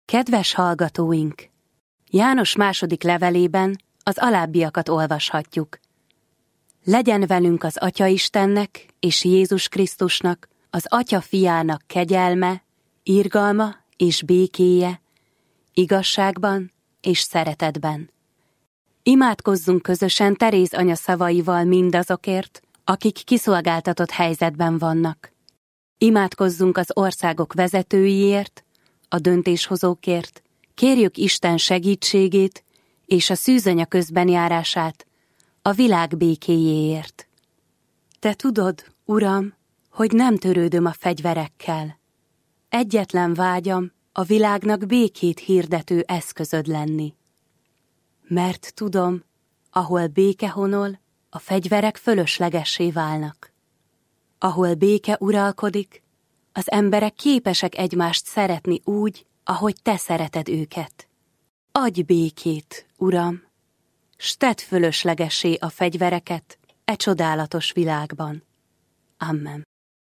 Kedves hallgatóink! János második levelében az alábbiakat olvashatjuk. Legyen velünk az Atya Istennek és Jézus Krisztusnak, az Atya Fiának kegyelme, irgalma és békéje, igazságban és szeretetben. Imádkozzunk közösen Teréz anya szavaival mindazokért, akik kiszolgáltatott helyzetben vannak. Imádkozzunk az országok vezetőiért, a döntéshozókért, kérjük Isten segítségét és a szűzanya közbenjárását a világ békéjéért. Te tudod, Uram, hogy nem törődöm a fegyverekkel. Egyetlen vágyam a világnak békét hirdető eszközöd lenni. Mert tudom, ahol béke honol, a fegyverek fölöslegessé válnak. Ahol béke uralkodik, az emberek képesek egymást szeretni úgy, ahogy te szereted őket. Adj békét, Uram, s tedd fölöslegessé a fegyvereket e csodálatos világban. Amen.